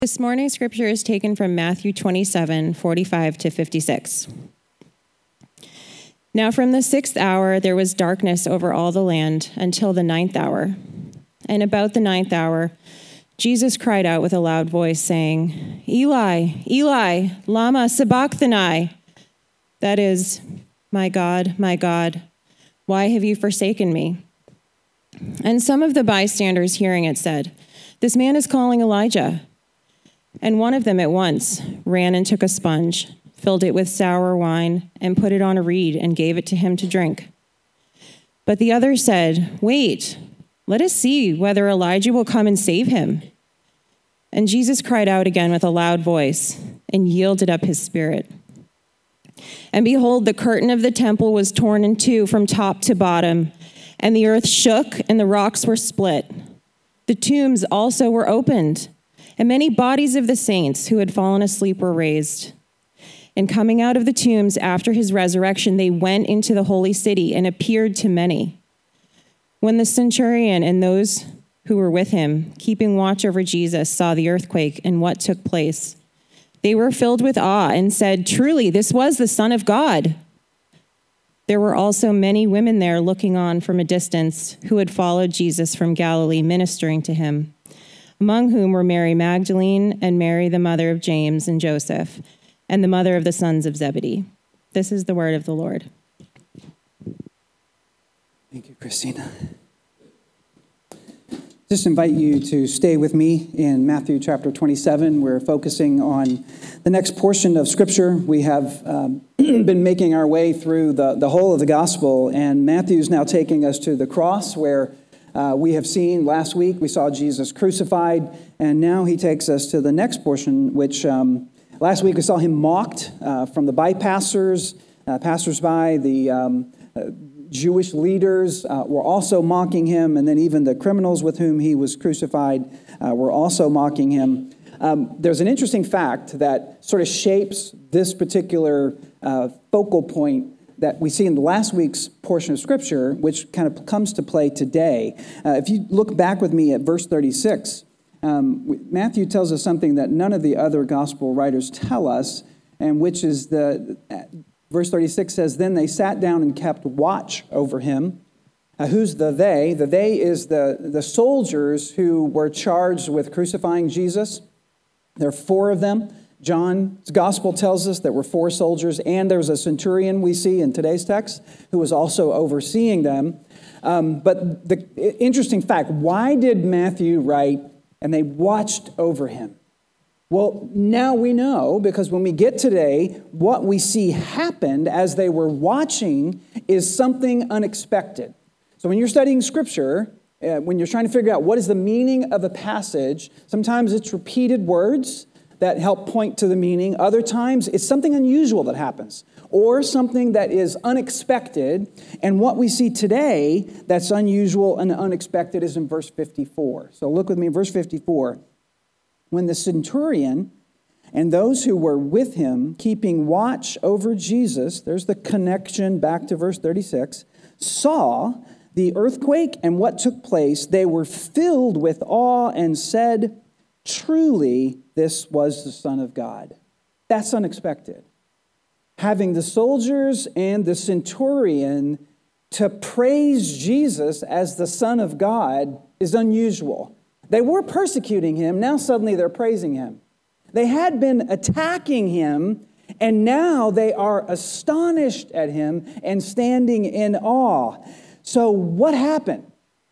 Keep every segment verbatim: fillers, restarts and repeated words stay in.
This morning's scripture is taken from Matthew twenty-seven, forty-five to fifty-six. Now from the sixth hour there was darkness over all the land until the ninth hour. And about the ninth hour, Jesus cried out with a loud voice, saying, Eli, Eli, lama sabachthani? That is, my God, my God, why have you forsaken me? And some of the bystanders hearing it said, This man is calling Elijah. And one of them at once ran and took a sponge, filled it with sour wine, and put it on a reed and gave it to him to drink. But the other said, Wait, let us see whether Elijah will come and save him. And Jesus cried out again with a loud voice and yielded up his spirit. And behold, the curtain of the temple was torn in two from top to bottom, and the earth shook and the rocks were split. The tombs also were opened, and many bodies of the saints who had fallen asleep were raised. And coming out of the tombs after his resurrection, they went into the holy city and appeared to many. When the centurion and those who were with him, keeping watch over Jesus, saw the earthquake and what took place, they were filled with awe and said, Truly, this was the Son of God. There were also many women there looking on from a distance who had followed Jesus from Galilee, ministering to him, among whom were Mary Magdalene and Mary, the mother of James and Joseph, and the mother of the sons of Zebedee. This is the word of the Lord. Thank you, Christina. Just invite you to stay with me in Matthew chapter twenty-seven. We're focusing on the next portion of Scripture. We have um, been making our way through the, the whole of the gospel, and Matthew's now taking us to the cross where uh, we have seen last week, we saw Jesus crucified, and now he takes us to the next portion, which um, last week we saw him mocked uh, from the bypassers, uh, passersby, the um, uh, Jewish leaders uh, were also mocking him, and then even the criminals with whom he was crucified uh, were also mocking him. Um, there's an interesting fact that sort of shapes this particular uh, focal point that we see in the last week's portion of Scripture, which kind of comes to play today. Uh, if you look back with me at verse thirty-six, um, Matthew tells us something that none of the other gospel writers tell us, and which is the... Verse thirty-six says, Then they sat down and kept watch over him. Uh, who's the they? The they is the, the soldiers who were charged with crucifying Jesus. There are four of them. John's gospel tells us there were four soldiers, and there's a centurion we see in today's text who was also overseeing them. Um, but the interesting fact, why did Matthew write, and they watched over him? Well, now we know, because when we get today, what we see happened as they were watching is something unexpected. So when you're studying Scripture, uh, when you're trying to figure out what is the meaning of a passage, sometimes it's repeated words that help point to the meaning. Other times, it's something unusual that happens, or something that is unexpected. And what we see today that's unusual and unexpected is in verse fifty-four. So look with me in verse fifty-four. When the centurion and those who were with him, keeping watch over Jesus, there's the connection back to verse thirty-six, saw the earthquake and what took place, they were filled with awe and said, Truly, this was the Son of God. That's unexpected. Having the soldiers and the centurion to praise Jesus as the Son of God is unusual. They were persecuting him. Now suddenly they're praising him. They had been attacking him, and now they are astonished at him and standing in awe. So what happened?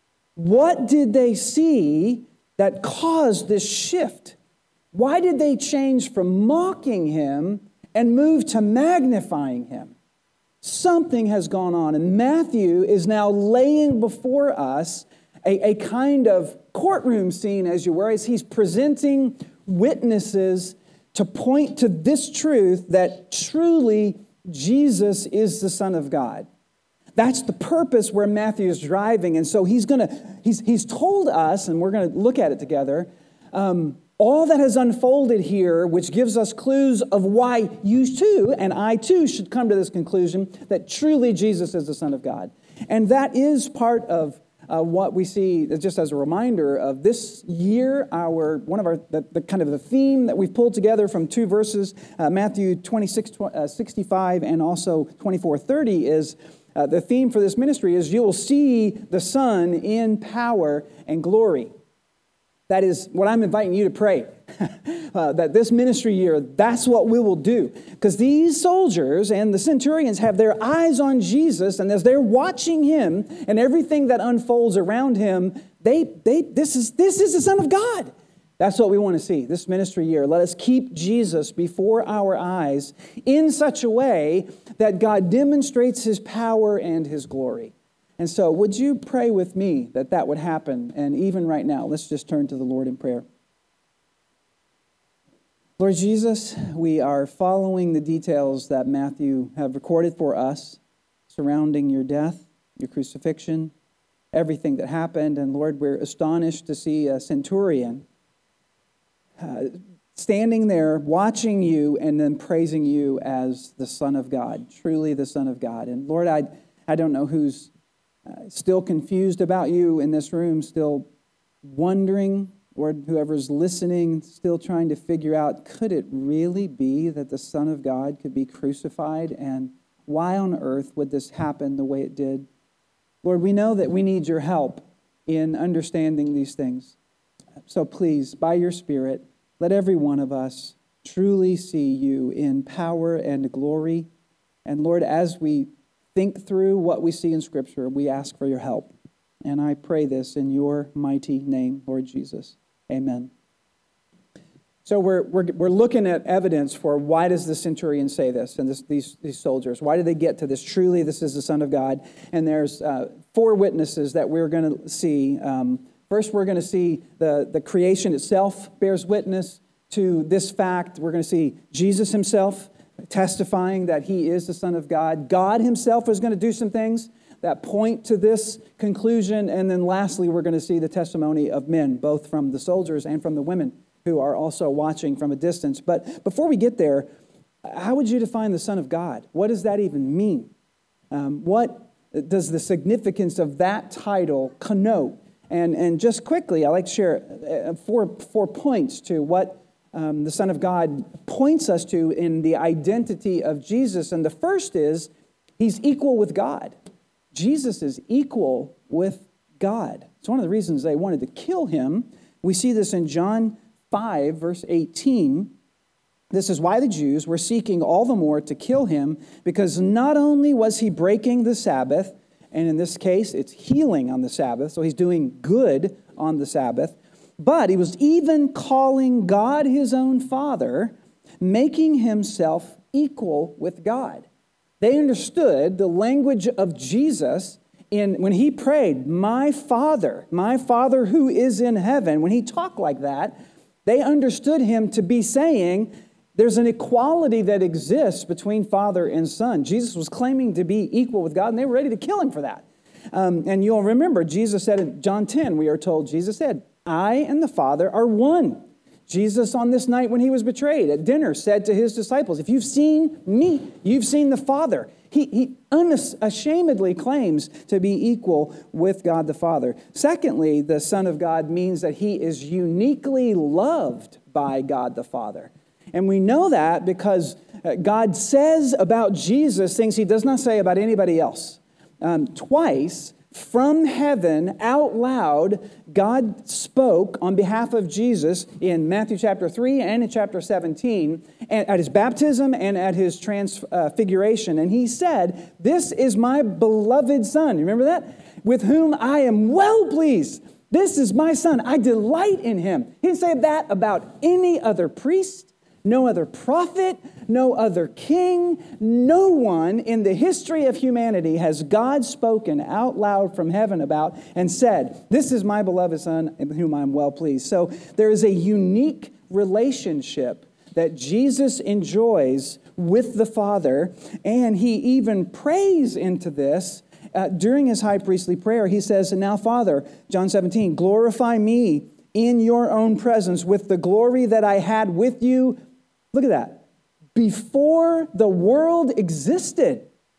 What did they see that caused this shift? Why did they change from mocking him and move to magnifying him? Something has gone on, and Matthew is now laying before us a, a kind of courtroom scene, as you were, as he's presenting witnesses to point to this truth that truly Jesus is the Son of God. That's the purpose where Matthew is driving. And so he's going to, he's, he's told us, and we're going to look at it together, um, all that has unfolded here, which gives us clues of why you too, and I too, should come to this conclusion that truly Jesus is the Son of God. And that is part of uh, what we see, just as a reminder of this year, our one of our, the, the kind of the theme that we've pulled together from two verses, uh, Matthew twenty-six, sixty-five and also twenty-four thirty is, uh, the theme for this ministry is you will see the Son in power and glory. That is what I'm inviting you to pray, uh, that this ministry year, that's what we will do. Because these soldiers and the centurions have their eyes on Jesus, and as they're watching him and everything that unfolds around him, they, they, this is, this is the Son of God. That's what we want to see this ministry year. Let us keep Jesus before our eyes in such a way that God demonstrates his power and his glory. And so would you pray with me that that would happen? And even right now, let's just turn to the Lord in prayer. Lord Jesus, we are following the details that Matthew have recorded for us surrounding your death, your crucifixion, everything that happened. And Lord, we're astonished to see a centurion uh, standing there watching you and then praising you as the Son of God, truly the Son of God. And Lord, I, I don't know who's Uh, still confused about you in this room, still wondering, or whoever's listening, still trying to figure out, could it really be that the Son of God could be crucified? And why on earth would this happen the way it did? Lord, we know that we need your help in understanding these things. So please, by your Spirit, let every one of us truly see you in power and glory. And Lord, as we think through what we see in Scripture, we ask for your help. And I pray this in your mighty name, Lord Jesus. Amen. So we're, we're, we're looking at evidence for why does the centurion say this, and this, these, these soldiers, why do they get to this? Truly, this is the Son of God. And there's uh, four witnesses that we're going to see. Um, first, we're going to see the, the creation itself bears witness to this fact. We're going to see Jesus himself testifying that he is the Son of God. God himself is going to do some things that point to this conclusion. And then lastly, we're going to see the testimony of men, both from the soldiers and from the women who are also watching from a distance. But before we get there, how would you define the Son of God? What does that even mean? Um, what does the significance of that title connote? And, and just quickly, I'd like to share four, four points to what Um, the Son of God points us to in the identity of Jesus. And the first is, he's equal with God. Jesus is equal with God. It's one of the reasons they wanted to kill him. We see this in John five, verse eighteen. This is why the Jews were seeking all the more to kill him, because not only was he breaking the Sabbath, and in this case, it's healing on the Sabbath, so he's doing good on the Sabbath, but he was even calling God his own Father, making himself equal with God. They understood the language of Jesus in when he prayed, my Father, my Father who is in heaven. When he talked like that, they understood him to be saying there's an equality that exists between Father and Son. Jesus was claiming to be equal with God, and they were ready to kill him for that. Um, and you'll remember, Jesus said in John ten, we are told, Jesus said, I and the Father are one. Jesus on this night when he was betrayed at dinner said to his disciples, if you've seen me, you've seen the Father. He, he unashamedly claims to be equal with God the Father. Secondly, the Son of God means that he is uniquely loved by God the Father. And we know that because God says about Jesus things he does not say about anybody else. Um, twice, from heaven, out loud, God spoke on behalf of Jesus in Matthew chapter three and in chapter seventeen, and at his baptism and at his transfiguration. And he said, this is my beloved Son. You remember that? With whom I am well pleased. This is my Son. I delight in him. He didn't say that about any other priest, no other prophet, no other king, no one in the history of humanity has God spoken out loud from heaven about and said, this is my beloved Son in whom I am well pleased. So there is a unique relationship that Jesus enjoys with the Father, and he even prays into this uh, during his high priestly prayer. He says, and now, Father, John seventeen, glorify me in your own presence with the glory that I had with you. Look at that. Before the world existed.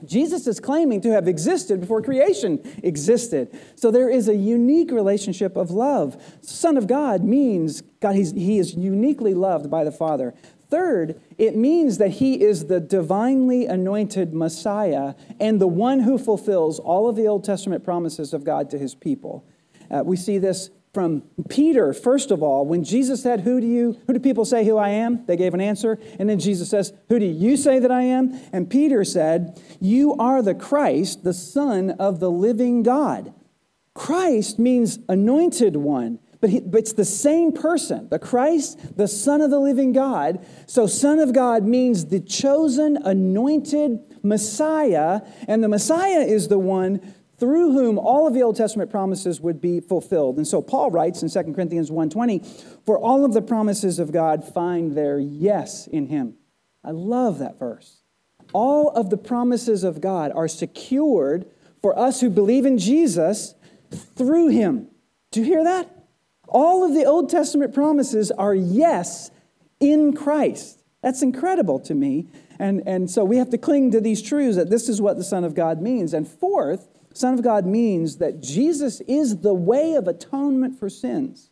Jesus is claiming to have existed before creation existed. So there is a unique relationship of love. Son of God means God, he's, he is uniquely loved by the Father. Third, it means that he is the divinely anointed Messiah and the one who fulfills all of the Old Testament promises of God to his people. Uh, we see this from Peter, first of all, when Jesus said, who do you, who do people say who I am? They gave an answer. And then Jesus says, who do you say that I am? And Peter said, you are the Christ, the Son of the living God. Christ means anointed one, but, he, but it's the same person, the Christ, the Son of the living God. So Son of God means the chosen, anointed Messiah, and the Messiah is the one through whom all of the Old Testament promises would be fulfilled. And so Paul writes in Second Corinthians one twenty, for all of the promises of God find their yes in him. I love that verse. All of the promises of God are secured for us who believe in Jesus through him. Do you hear that? All of the Old Testament promises are yes in Christ. That's incredible to me. And, and so we have to cling to these truths that this is what the Son of God means. And fourth, Son of God means that Jesus is the way of atonement for sins.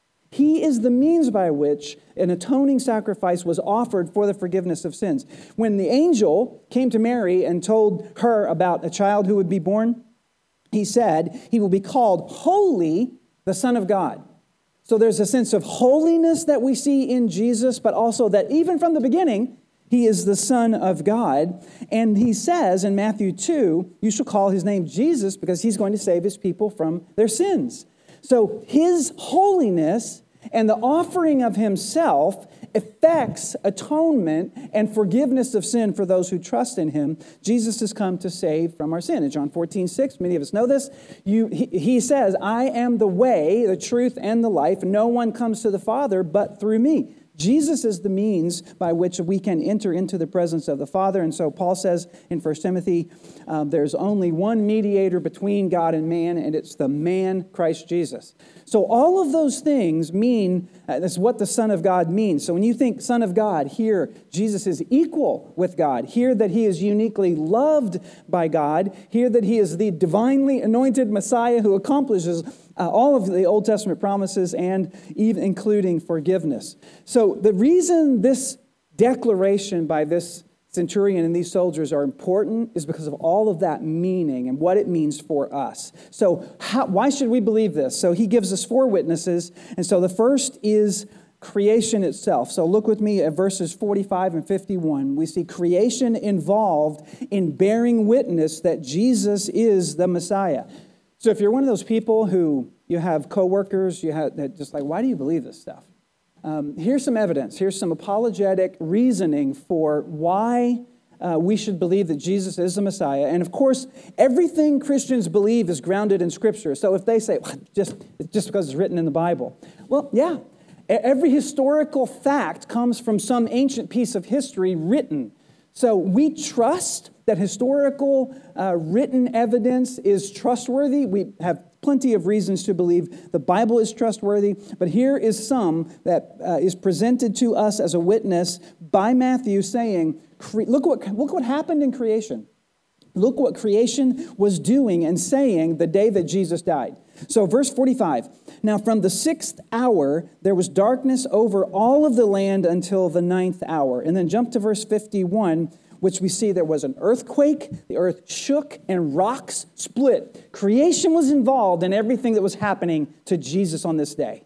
He is the means by which an atoning sacrifice was offered for the forgiveness of sins. When the angel came to Mary and told her about a child who would be born, he said, he will be called Holy, the Son of God. So there's a sense of holiness that we see in Jesus, but also that even from the beginning, he is the Son of God. And he says in Matthew two, you shall call his name Jesus because he's going to save his people from their sins. So his holiness and the offering of himself effects atonement and forgiveness of sin for those who trust in him. Jesus has come to save from our sin. In John fourteen six, many of us know this. You, he, he says, I am the way, the truth, and the life. No one comes to the Father but through me. Jesus is the means by which we can enter into the presence of the Father. And so Paul says in First Timothy, um, there's only one mediator between God and man, and it's the man Christ Jesus. So all of those things mean, uh, that's what the Son of God means. So when you think Son of God, here Jesus is equal with God. Here that he is uniquely loved by God. Here that he is the divinely anointed Messiah who accomplishes Uh, all of the Old Testament promises and even including forgiveness. So the reason this declaration by this centurion and these soldiers are important is because of all of that meaning and what it means for us. So how, why should we believe this? So he gives us four witnesses. And so the first is creation itself. So look with me at verses forty-five and fifty-one. We see creation involved in bearing witness that Jesus is the Messiah. So if you're one of those people who you have coworkers, you have that just like, why do you believe this stuff? Um, here's some evidence. Here's some apologetic reasoning for why uh, we should believe that Jesus is the Messiah. And of course, everything Christians believe is grounded in Scripture. So if they say, well, just, just because it's written in the Bible. Well, yeah. Every historical fact comes from some ancient piece of history written. So we trust that historical uh, written evidence is trustworthy. We have plenty of reasons to believe the Bible is trustworthy, but here is some that uh, is presented to us as a witness by Matthew saying, look what, look what happened in creation. Look what creation was doing and saying the day that Jesus died. So verse forty-five, now from the sixth hour, there was darkness over all of the land until the ninth hour. And then jump to verse fifty-one, which we see there was an earthquake, the earth shook, and rocks split. Creation was involved in everything that was happening to Jesus on this day.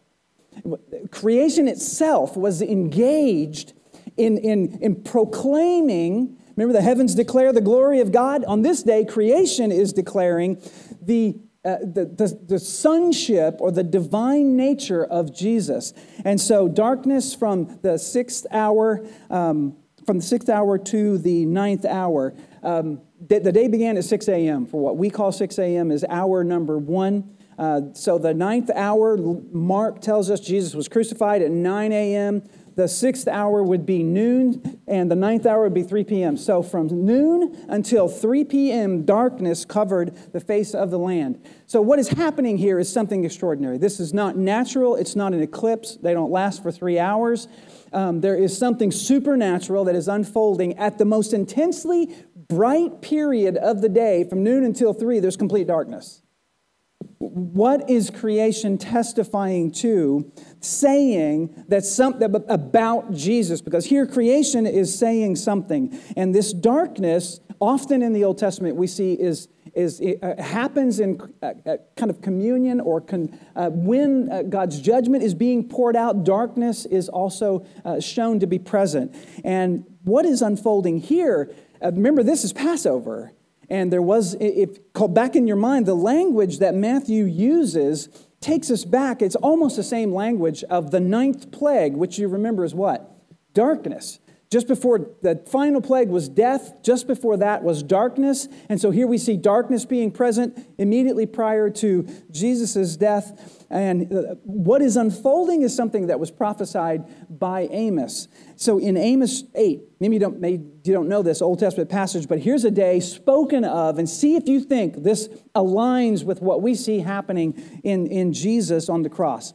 Creation itself was engaged in, in, in proclaiming. Remember, the heavens declare the glory of God. On this day, creation is declaring the, uh, the, the, the sonship or the divine nature of Jesus. And so darkness from the sixth hour, um, from the sixth hour to the ninth hour. Um, the, the day began at six a.m. for what we call six a.m. is hour number one. Uh, so the ninth hour, Mark tells us Jesus was crucified at nine a.m., The sixth hour would be noon, and the ninth hour would be three p.m. So from noon until three p.m., darkness covered the face of the land. So what is happening here is something extraordinary. This is not natural. It's not an eclipse. They don't last for three hours. Um, there is something supernatural that is unfolding at the most intensely bright period of the day from noon until three, there's complete darkness. What is creation testifying to, saying that something about Jesus? Because here creation is saying something. And this darkness, often in the Old Testament, we see is, is it uh, happens in uh, uh, kind of communion or con, uh, when uh, God's judgment is being poured out, darkness is also uh, shown to be present. And what is unfolding here, uh, remember this is Passover. And there was, if call back in your mind, the language that Matthew uses takes us back. It's almost the same language of the ninth plague, which you remember is what? Darkness. Just before the final plague was death, just before that was darkness. And so here we see darkness being present immediately prior to Jesus' death. And what is unfolding is something that was prophesied by Amos. So in Amos eight, maybe you don't, maybe you don't know this Old Testament passage, but here's a day spoken of, and see if you think this aligns with what we see happening in, in Jesus on the cross.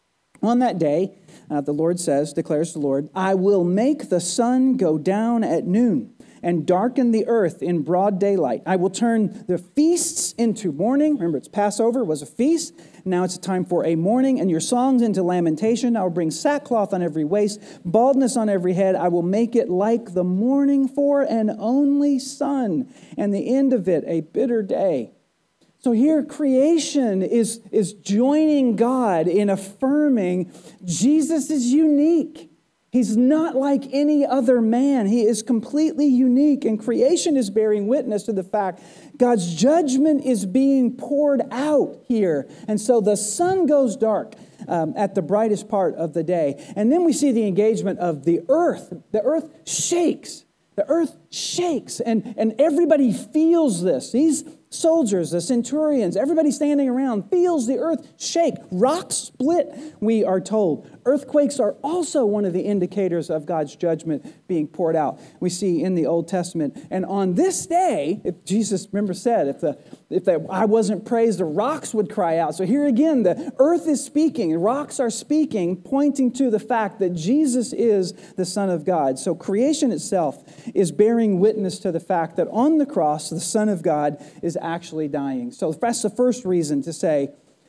On that day, uh, the Lord says, declares the Lord, I will make the sun go down at noon and darken the earth in broad daylight. I will turn the feasts into mourning. Remember, it's Passover, was a feast. Now it's a time for a mourning, and your songs into lamentation. I will bring sackcloth on every waist, baldness on every head. I will make it like the mourning for an only son, and the end of it a bitter day. So here creation is, is joining God in affirming Jesus is unique. He's not like any other man. He is completely unique. And creation is bearing witness to the fact God's judgment is being poured out here. And so the sun goes dark um, at the brightest part of the day. And then we see the engagement of the earth. The earth shakes. The earth shakes. And, and everybody feels this. These soldiers, the centurions, everybody standing around feels the earth shake. Rocks split, we are told. Earthquakes are also one of the indicators of God's judgment being poured out. We see in the Old Testament. And on this day, if Jesus, remember, said, if the if the, I wasn't praised, the rocks would cry out. So here again, the earth is speaking, rocks are speaking, pointing to the fact that Jesus is the Son of God. So creation itself is bearing witness to the fact that on the cross, the Son of God is actually dying. So that's the first reason to say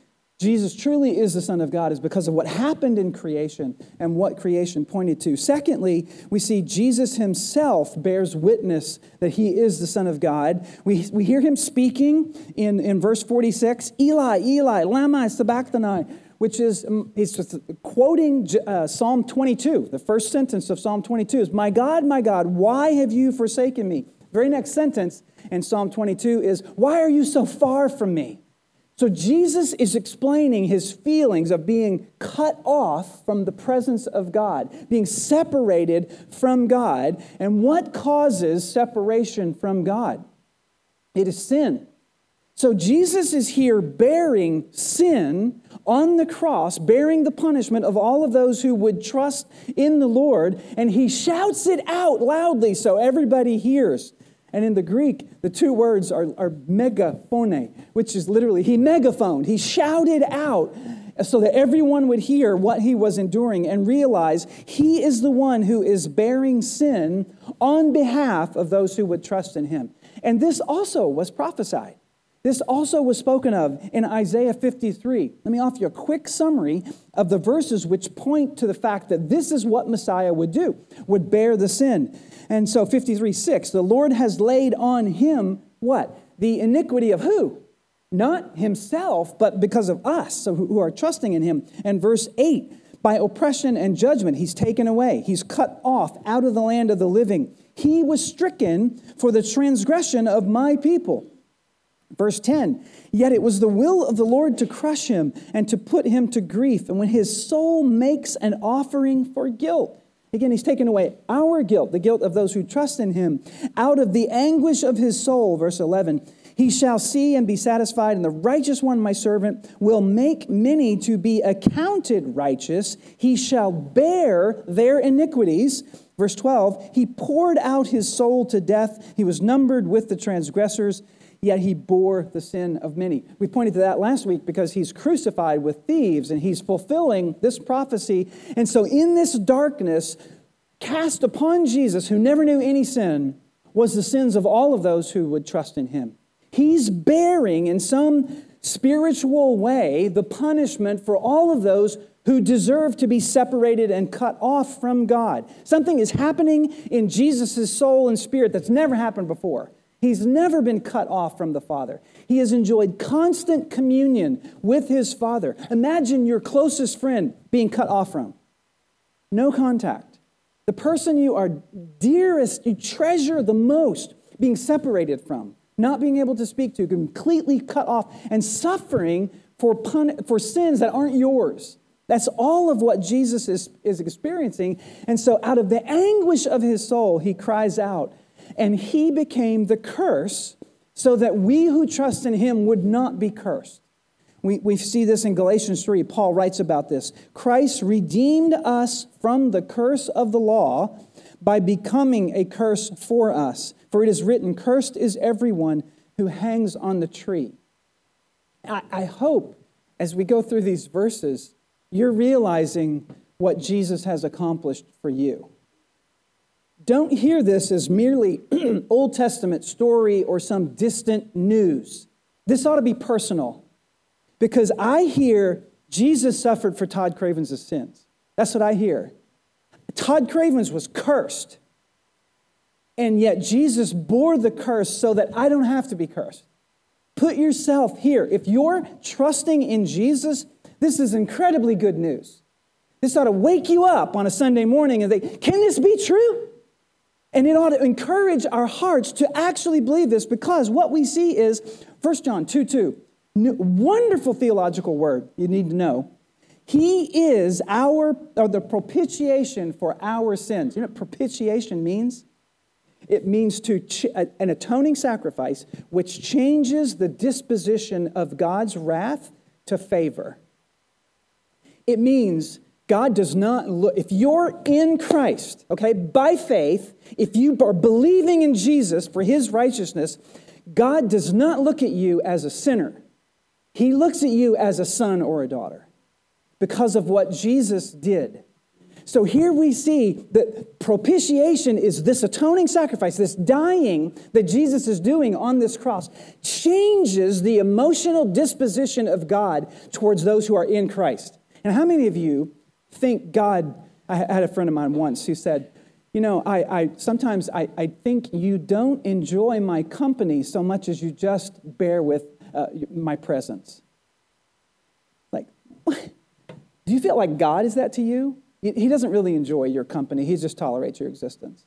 Jesus truly is the Son of God, is because of what happened in creation and what creation pointed to. Secondly, we see Jesus himself bears witness that he is the Son of God. We, we hear him speaking in, in verse forty-six, Eli, Eli, lama sabachthani, which is, he's just quoting uh, Psalm twenty-two. The first sentence of Psalm twenty-two is, my God, my God, why have you forsaken me? Very next sentence in Psalm twenty-two is, why are you so far from me? So Jesus is explaining his feelings of being cut off from the presence of God, being separated from God. And what causes separation from God? It is sin. So Jesus is here bearing sin on the cross, bearing the punishment of all of those who would trust in the Lord, and he shouts it out loudly so everybody hears. And in the Greek, the two words are, are megaphone, which is literally, he megaphoned. He shouted out so that everyone would hear what he was enduring and realize he is the one who is bearing sin on behalf of those who would trust in him. And this also was prophesied. This also was spoken of in Isaiah fifty-three. Let me offer you a quick summary of the verses which point to the fact that this is what Messiah would do, would bear the sin. And so fifty-three six, the Lord has laid on him what? The iniquity of who? Not himself, but because of us, so who are trusting in him. And verse eight, by oppression and judgment, he's taken away. He's cut off out of the land of the living. He was stricken for the transgression of my people. Verse ten, yet it was the will of the Lord to crush him and to put him to grief. And when his soul makes an offering for guilt, again, he's taken away our guilt, the guilt of those who trust in him, out of the anguish of his soul. Verse eleven, he shall see and be satisfied, and the righteous one, my servant, will make many to be accounted righteous. He shall bear their iniquities. Verse twelve, he poured out his soul to death. He was numbered with the transgressors, yet he bore the sin of many. We pointed to that last week because he's crucified with thieves and he's fulfilling this prophecy. And so in this darkness cast upon Jesus, who never knew any sin, was the sins of all of those who would trust in him. He's bearing in some spiritual way the punishment for all of those who deserve to be separated and cut off from God. Something is happening in Jesus' soul and spirit that's never happened before. He's never been cut off from the Father. He has enjoyed constant communion with his Father. Imagine your closest friend being cut off from. No contact. The person you are dearest, you treasure the most, being separated from, not being able to speak to, completely cut off, and suffering for, pun- for sins that aren't yours. That's all of what Jesus is, is experiencing. And so out of the anguish of his soul, he cries out, and he became the curse so that we who trust in him would not be cursed. We, we see this in Galatians three. Paul writes about this. Christ redeemed us from the curse of the law by becoming a curse for us. For it is written, cursed is everyone who hangs on the tree. I, I hope as we go through these verses, you're realizing what Jesus has accomplished for you. Don't hear this as merely Old Testament story or some distant news. This ought to be personal, because I hear Jesus suffered for Todd Cravens' sins. That's what I hear. Todd Cravens was cursed, and yet Jesus bore the curse so that I don't have to be cursed. Put yourself here. If you're trusting in Jesus, this is incredibly good news. This ought to wake you up on a Sunday morning and think, can this be true? And it ought to encourage our hearts to actually believe this, because what we see is First John two two, wonderful theological word you need to know. He is our, or the propitiation for our sins. You know what propitiation means? It means to ch- an atoning sacrifice which changes the disposition of God's wrath to favor. It means God does not look, if you're in Christ, okay, by faith, if you are believing in Jesus for his righteousness, God does not look at you as a sinner. He looks at you as a son or a daughter because of what Jesus did. So here we see that propitiation is this atoning sacrifice, this dying that Jesus is doing on this cross, changes the emotional disposition of God towards those who are in Christ. And how many of you think God, I had a friend of mine once who said, you know, I, I sometimes I, I think you don't enjoy my company so much as you just bear with uh, my presence. Like, what? Do you feel like God is that to you? He doesn't really enjoy your company. He just tolerates your existence.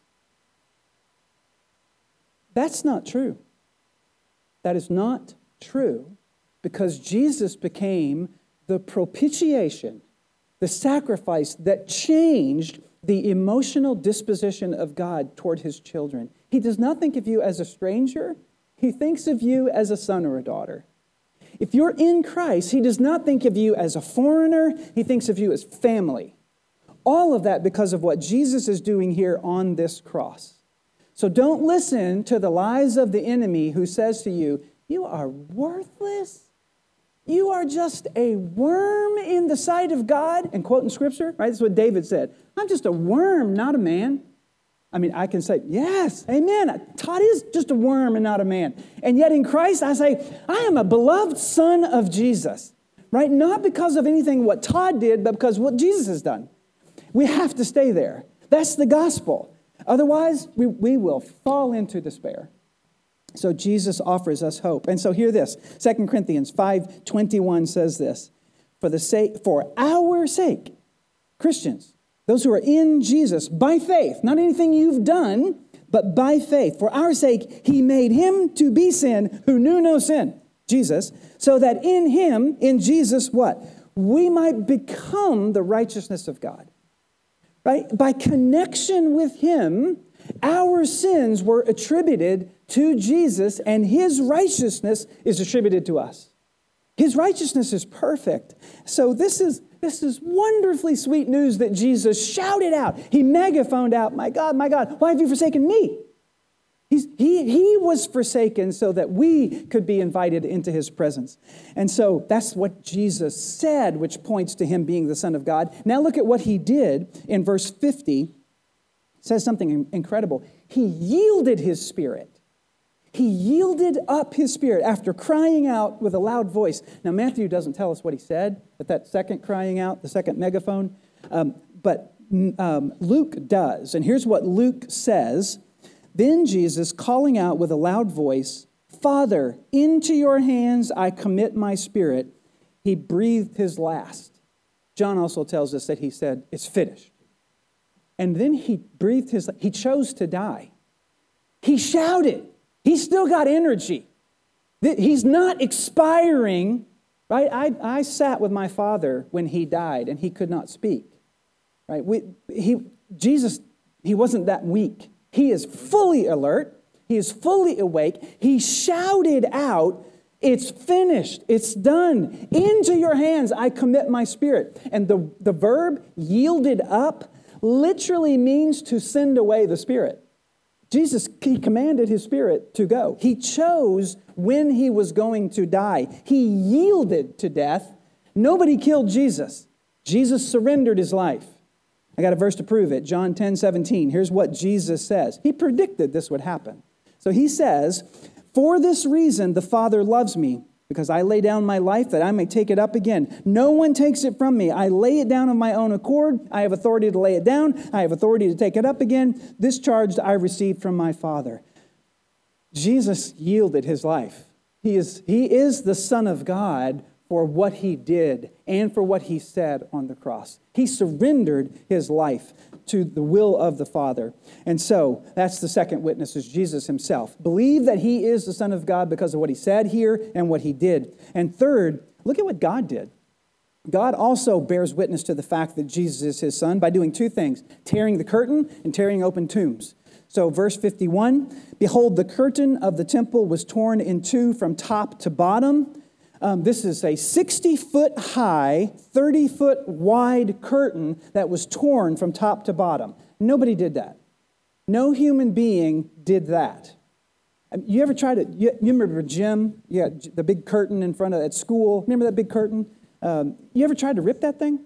That's not true. That is not true, because Jesus became the propitiation, the sacrifice that changed the emotional disposition of God toward his children. He does not think of you as a stranger. He thinks of you as a son or a daughter. If you're in Christ, he does not think of you as a foreigner. He thinks of you as family. All of that because of what Jesus is doing here on this cross. So don't listen to the lies of the enemy who says to you, you are worthless. You are just a worm in the sight of God. And quoting scripture, right? That's what David said. I'm just a worm, not a man. I mean, I can say, yes, amen. Todd is just a worm and not a man. And yet in Christ, I say, I am a beloved son of Jesus, right? Not because of anything what Todd did, but because what Jesus has done. We have to stay there. That's the gospel. Otherwise, we, we will fall into despair. So Jesus offers us hope. And so hear this. Second Corinthians five twenty-one says this. For the sake, for our sake, Christians, those who are in Jesus by faith, not anything you've done, but by faith. For our sake, he made him to be sin who knew no sin, Jesus, so that in him, in Jesus, what? We might become the righteousness of God. Right? By connection with him, our sins were attributed to Jesus, and his righteousness is attributed to us. His righteousness is perfect. So this is, this is wonderfully sweet news that Jesus shouted out. He megaphoned out, my God, my God, why have you forsaken me? He's, he, he was forsaken so that we could be invited into his presence. And so that's what Jesus said, which points to him being the Son of God. Now look at what he did in verse fifty It says something incredible. He yielded his spirit. He yielded up his spirit after crying out with a loud voice. Now, Matthew doesn't tell us what he said at that second crying out, the second megaphone, um, but um, Luke does. And here's what Luke says. Then Jesus, calling out with a loud voice, Father, into your hands I commit my spirit. He breathed his last. John also tells us that he said, it's finished. And then he breathed his, he chose to die. He shouted. He's still got energy. He's not expiring, right? I, I sat with my father when he died and he could not speak, right? We, he, Jesus, he wasn't that weak. He is fully alert. He is fully awake. He shouted out, it's finished. It's done. Into your hands I commit my spirit. And the, the verb yielded up literally means to send away the spirit. Jesus, he commanded his spirit to go. He chose when he was going to die. He yielded to death. Nobody killed Jesus. Jesus surrendered his life. I got a verse to prove it. John ten seventeen. Here's what Jesus says. He predicted this would happen. So he says, for this reason the Father loves me, because I lay down my life that I may take it up again. No one takes it from me. I lay it down of my own accord. I have authority to lay it down. I have authority to take it up again. This charge I received from my Father. Jesus yielded his life. He is, he is the Son of God for what he did and for what he said on the cross. He surrendered his life to the will of the Father. And so that's the second witness, is Jesus himself. Believe that he is the Son of God because of what he said here and what he did. And third, look at what God did. God also bears witness to the fact that Jesus is his Son by doing two things, tearing the curtain and tearing open tombs. So verse fifty-one, behold, the curtain of the temple was torn in two from top to bottom. Um, this is a sixty-foot high, thirty-foot wide curtain that was torn from top to bottom. Nobody did that. No human being did that. You ever tried to, you, you remember Jim? Yeah, the big curtain in front of, at school. Remember that big curtain? Um, you ever tried to rip that thing?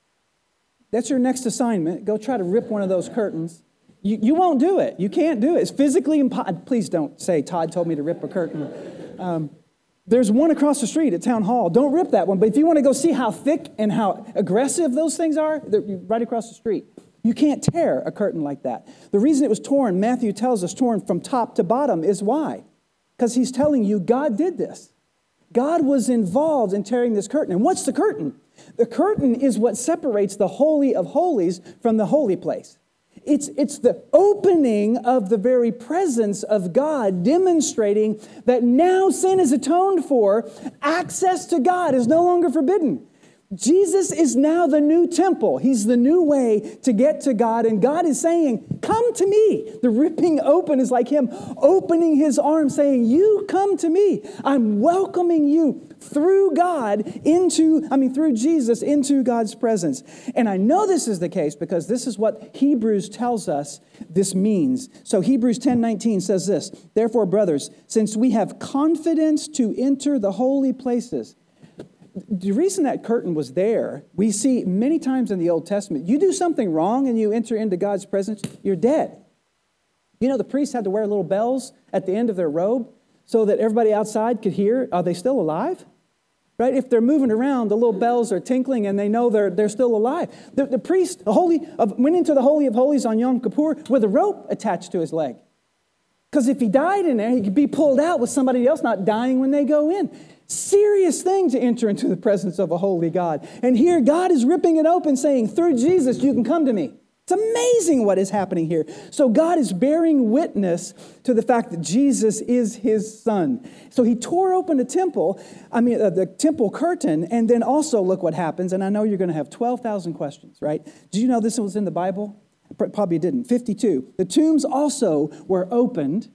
That's your next assignment. Go try to rip one of those curtains. You, you won't do it. You can't do it. It's physically impossible. Please don't say, Todd told me to rip a curtain. Um, There's one across the street at Town Hall. Don't rip that one. But if you want to go see how thick and how aggressive those things are, they're right across the street. You can't tear a curtain like that. The reason it was torn, Matthew tells us, torn from top to bottom, is why? Because he's telling you God did this. God was involved in tearing this curtain. And what's the curtain? The curtain is what separates the Holy of Holies from the holy place. It's, it's the opening of the very presence of God, demonstrating that now sin is atoned for. Access to God is no longer forbidden. Jesus is now the new temple. He's the new way to get to God. And God is saying, come to me. The ripping open is like him opening his arms, saying, you come to me. I'm welcoming you through God into, I mean, through Jesus into God's presence. And I know this is the case because this is what Hebrews tells us this means. So Hebrews ten nineteen says this, therefore, brothers, since we have confidence to enter the holy places. The reason that curtain was there, we see many times in the Old Testament, you do something wrong and you enter into God's presence, you're dead. You know, the priests had to wear little bells at the end of their robe so that everybody outside could hear, are they still alive? Right? If they're moving around, the little bells are tinkling and they know they're, they're still alive. The, the priest the holy of, went into the Holy of Holies on Yom Kippur with a rope attached to his leg. Because if he died in there, he could be pulled out with somebody else not dying when they go in. Serious thing to enter into the presence of a holy God. And here God is ripping it open saying, through Jesus, you can come to me. It's amazing what is happening here. So God is bearing witness to the fact that Jesus is his Son. So he tore open the temple, I mean, uh, the temple curtain, and then also look what happens. And I know you're going to have twelve thousand questions, right? Did you know this was in the Bible? Probably didn't. fifty-two. The tombs also were opened,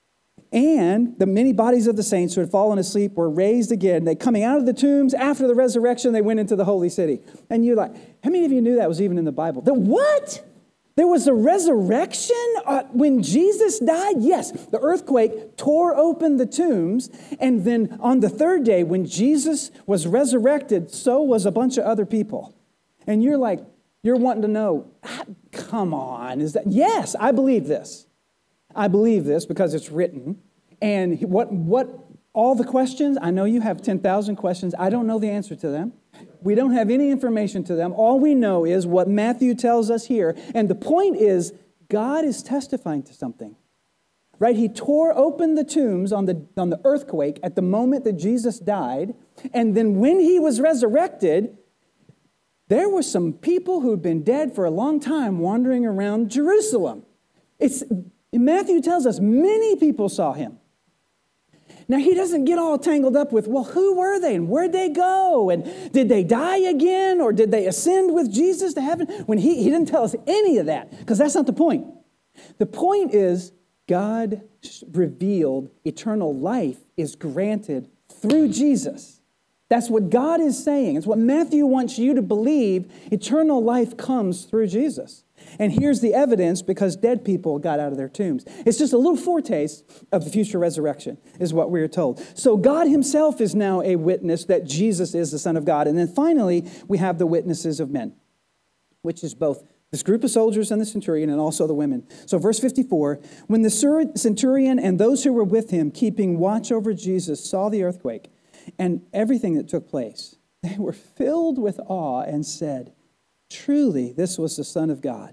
and the many bodies of the saints who had fallen asleep were raised again. They coming out of the tombs after the resurrection, they went into the holy city. And you're like, how many of you knew that was even in the Bible? The what? There was a resurrection uh, when Jesus died? Yes, the earthquake tore open the tombs. And then on the third day, when Jesus was resurrected, so was a bunch of other people. And you're like, you're wanting to know, Come on, is that? Yes, I believe this. I believe this because it's written. And what, what, all the questions, I know you have ten thousand questions. I don't know the answer to them. We don't have any information to them. All we know is what Matthew tells us here. And the point is, God is testifying to something. Right? He tore open the tombs on the, on the earthquake at the moment that Jesus died. And then when he was resurrected, there were some people who'd been dead for a long time wandering around Jerusalem. It's, Matthew tells us many people saw him. Now, he doesn't get all tangled up with, well, who were they and where'd they go? And did they die again or did they ascend with Jesus to heaven? When he, he didn't tell us any of that, because that's not the point. The point is, God revealed eternal life is granted through Jesus. That's what God is saying. It's what Matthew wants you to believe. Eternal life comes through Jesus. And here's the evidence, because dead people got out of their tombs. It's just a little foretaste of the future resurrection, is what we are told. So God himself is now a witness that Jesus is the Son of God. And then finally, we have the witnesses of men, which is both this group of soldiers and the centurion, and also the women. So verse fifty-four, when the centurion and those who were with him, keeping watch over Jesus, saw the earthquake and everything that took place, they were filled with awe and said, truly, this was the Son of God.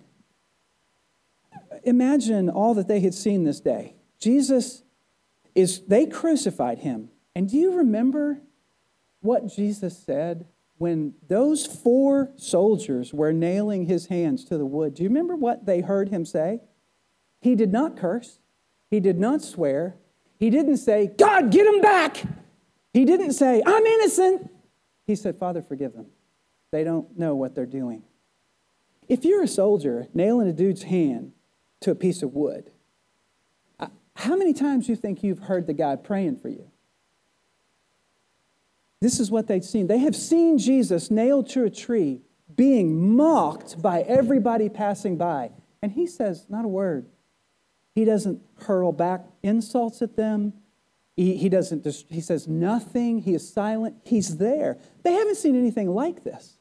Imagine all that they had seen this day. Jesus is, they crucified him. And do you remember what Jesus said when those four soldiers were nailing his hands to the wood? Do you remember what they heard him say? He did not curse. He did not swear. He didn't say, God, get him back. He didn't say, I'm innocent. He said, Father, forgive them. They don't know what they're doing. If you're a soldier nailing a dude's hand to a piece of wood, how many times do you think you've heard the guy praying for you? This is what they'd seen. They have seen Jesus nailed to a tree, being mocked by everybody passing by. And he says not a word. He doesn't hurl back insults at them. He, he doesn't, just, he says nothing. He is silent. He's there. They haven't seen anything like this.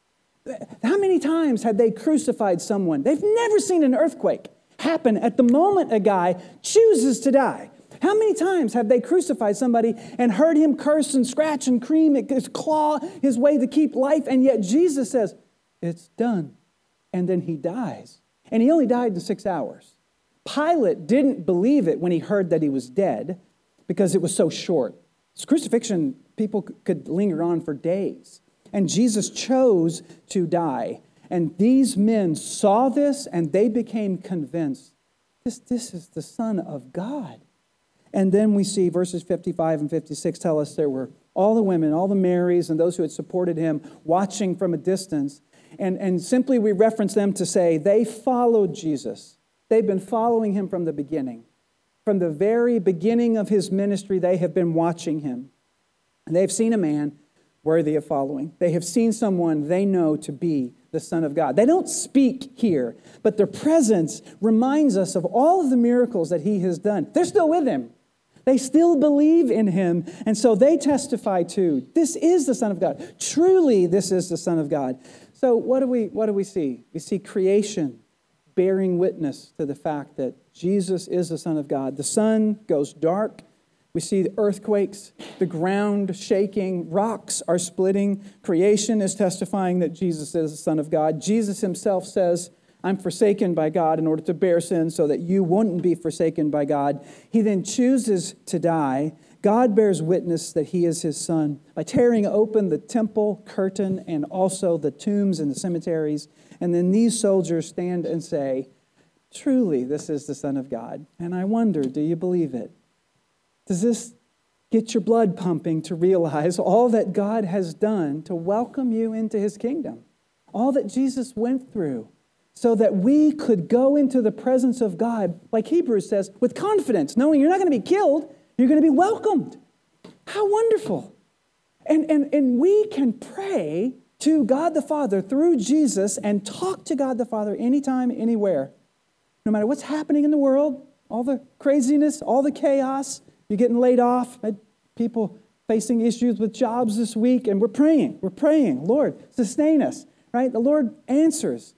How many times had they crucified someone? They've never seen an earthquake happen at the moment a guy chooses to die. How many times have they crucified somebody and heard him curse and scratch and cream his claw his way to keep life? And yet Jesus says, it's done. And then he dies. And he only died in six hours. Pilate didn't believe it when he heard that he was dead because it was so short. His crucifixion, people could linger on for days. And Jesus chose to die. And these men saw this and they became convinced, this, this is the Son of God. And then we see verses fifty-five and fifty-six tell us there were all the women, all the Marys, and those who had supported him watching from a distance. And, and simply we reference them to say they followed Jesus. They've been following him from the beginning. From the very beginning of his ministry, they have been watching him. And they've seen a man worthy of following. They have seen someone they know to be the Son of God. They don't speak here, but their presence reminds us of all of the miracles that he has done. They're still with him. They still believe in him, and so they testify too. This is the Son of God. Truly, this is the Son of God. So what do we, what do we see? We see creation bearing witness to the fact that Jesus is the Son of God. The sun goes dark. We see the earthquakes, the ground shaking, rocks are splitting. Creation is testifying that Jesus is the Son of God. Jesus himself says, I'm forsaken by God in order to bear sin so that you wouldn't be forsaken by God. He then chooses to die. God bears witness that he is his Son by tearing open the temple curtain and also the tombs and the cemeteries. And then these soldiers stand and say, truly, this is the Son of God. And I wonder, do you believe it? Does this get your blood pumping to realize all that God has done to welcome you into his kingdom? All that Jesus went through so that we could go into the presence of God, like Hebrews says, with confidence, knowing you're not going to be killed, you're going to be welcomed. How wonderful. And, and, and we can pray to God the Father through Jesus and talk to God the Father anytime, anywhere. No matter what's happening in the world, all the craziness, all the chaos, you're getting laid off, people facing issues with jobs this week, and we're praying, we're praying, Lord, sustain us, right? The Lord answers.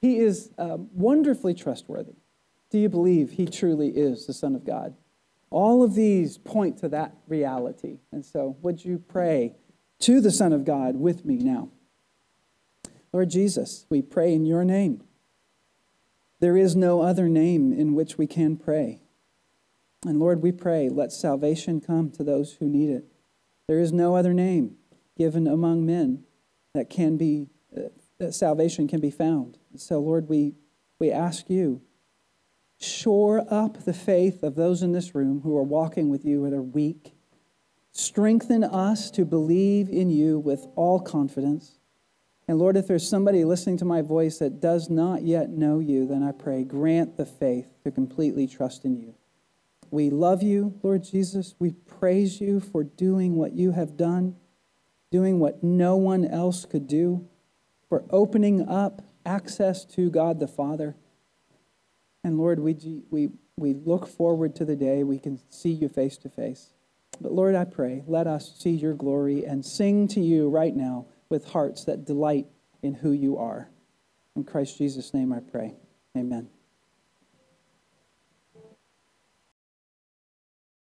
He is um, wonderfully trustworthy. Do you believe he truly is the Son of God? All of these point to that reality. And so would you pray to the Son of God with me now? Lord Jesus, we pray in your name. There is no other name in which we can pray. And Lord, we pray, let salvation come to those who need it. There is no other name given among men that can be, uh, that salvation can be found. So Lord, we, we ask you, shore up the faith of those in this room who are walking with you and are weak. Strengthen us to believe in you with all confidence. And Lord, if there's somebody listening to my voice that does not yet know you, then I pray, grant the faith to completely trust in you. We love you, Lord Jesus. We praise you for doing what you have done, doing what no one else could do, for opening up access to God the Father. And Lord, we, we, we look forward to the day we can see you face to face. But Lord, I pray, let us see your glory and sing to you right now with hearts that delight in who you are. In Christ Jesus' name I pray. Amen.